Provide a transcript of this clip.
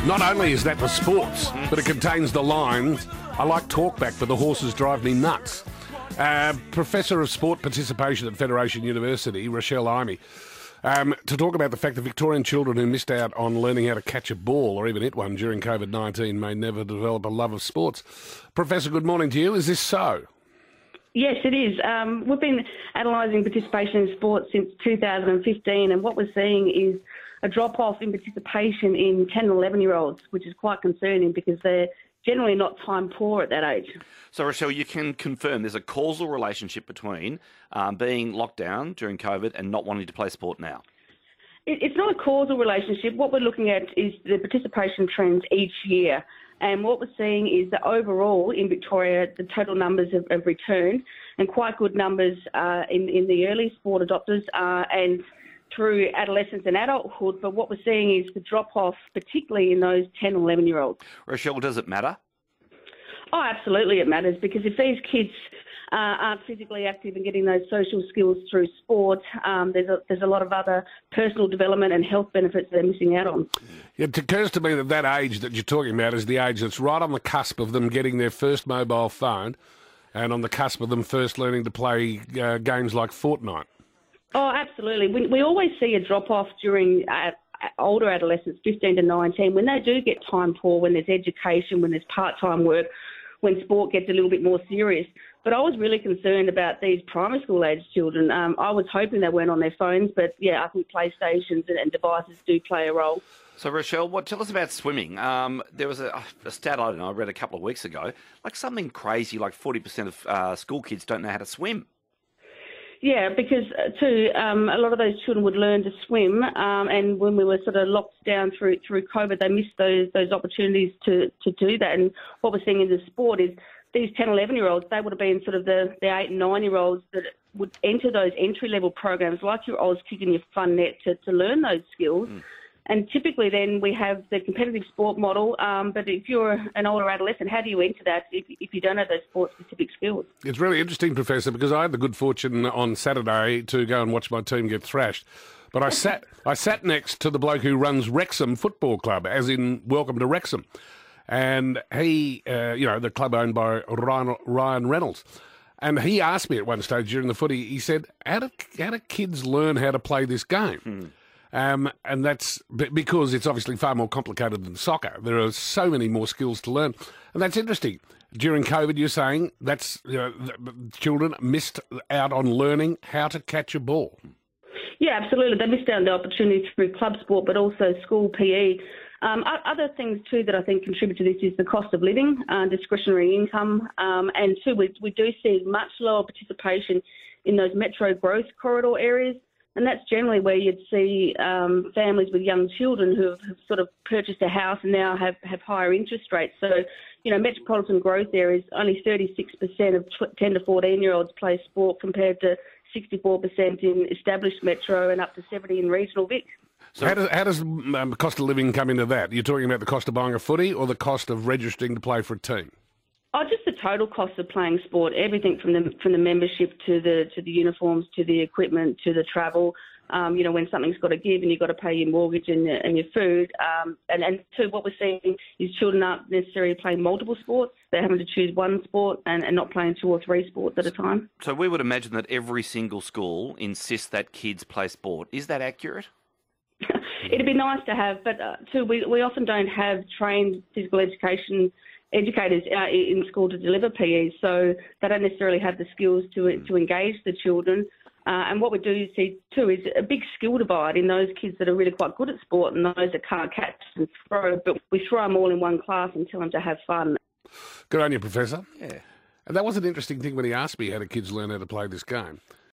Not only is that for sports, but it contains the lines, "I like talkback, but the horses drive me nuts." Professor of Sport Participation at Federation University, Rochelle Imey, to talk about the fact that Victorian children who missed out on learning how to catch a ball or even hit one during COVID-19 may never develop a love of sports. Professor, good morning to you. Is this so? Yes, it is. We've been analysing participation in sport since 2015, and what we're seeing is a drop-off in participation in 10 and 11-year-olds, which is quite concerning because they're generally not time poor at that age. So, Rochelle, you can confirm there's a causal relationship between being locked down during COVID and not wanting to play sport now? It's not a causal relationship. What we're looking at is the participation trends each year. And what we're seeing is that overall in Victoria, the total numbers have returned, and quite good numbers in the early sport adopters and through adolescence and adulthood. But what we're seeing is the drop-off, particularly in those 10 and 11-year-olds. Rochelle, does it matter? Oh, absolutely it matters, because if these kids aren't physically active and getting those social skills through sport, there's a lot of other personal development and health benefits they're missing out on. It occurs to me that that age that you're talking about is the age that's right on the cusp of them getting their first mobile phone and on the cusp of them first learning to play games like Fortnite. Oh, absolutely. We always see a drop-off during older adolescents, 15 to 19, when they do get time poor, when there's education, when there's part-time work, when sport gets a little bit more serious. But I was really concerned about these primary school-age children. I was hoping they weren't on their phones, but, yeah, I think PlayStations and devices do play a role. So, Rochelle, tell us about swimming. There was a stat, I don't know, I read a couple of weeks ago, like something crazy, like 40% of school kids don't know how to swim. Yeah, because too, a lot of those children would learn to swim, and when we were sort of locked down through COVID, they missed those opportunities to do that. And what we're seeing in the sport is these 10, 11-year-olds, they would have been sort of the 8 and 9-year-olds that would enter those entry-level programs like your Auskick and your Fun Net to learn those skills. And typically then we have the competitive sport model, but if you're an older adolescent, how do you enter that if you don't have those sport-specific skills? It's really interesting, Professor, because I had the good fortune on Saturday to go and watch my team get thrashed. But I sat next to the bloke who runs Wrexham Football Club, as in Welcome to Wrexham. And he, the club owned by Ryan Reynolds. And he asked me at one stage during the footy, he said, how do kids learn how to play this game? And that's because it's obviously far more complicated than soccer. There are so many more skills to learn. And that's interesting. During COVID, you're saying children missed out on learning how to catch a ball. Yeah, absolutely. They missed out on the opportunity through club sport, but also school PE. Other things, too, that I think contribute to this is the cost of living, discretionary income, and, too, we do see much lower participation in those metro growth corridor areas. And that's generally where you'd see families with young children who have sort of purchased a house and now have higher interest rates. So, metropolitan growth areas, only 36% of 10 to 14-year-olds play sport compared to 64% in established metro and up to 70% in regional Vic. So how does the cost of living come into that? You're talking about the cost of buying a footy or the cost of registering to play for a team? Oh, just the total cost of playing sport, everything from the membership to the uniforms, to the equipment, to the travel. When something's got to give and you've got to pay your mortgage and your food. And two, what we're seeing is children aren't necessarily playing multiple sports. They're having to choose one sport and not playing 2 or 3 sports at a time. So we would imagine that every single school insists that kids play sport. Is that accurate? It'd be nice to have, but too, we often don't have trained physical education educators in school to deliver PE, so they don't necessarily have the skills to engage the children. And what we do see too is a big skill divide in those kids that are really quite good at sport and those that can't catch and throw, but we throw them all in one class and tell them to have fun. Good on you, Professor. Yeah. And that was an interesting thing when he asked me how do kids learn how to play this game.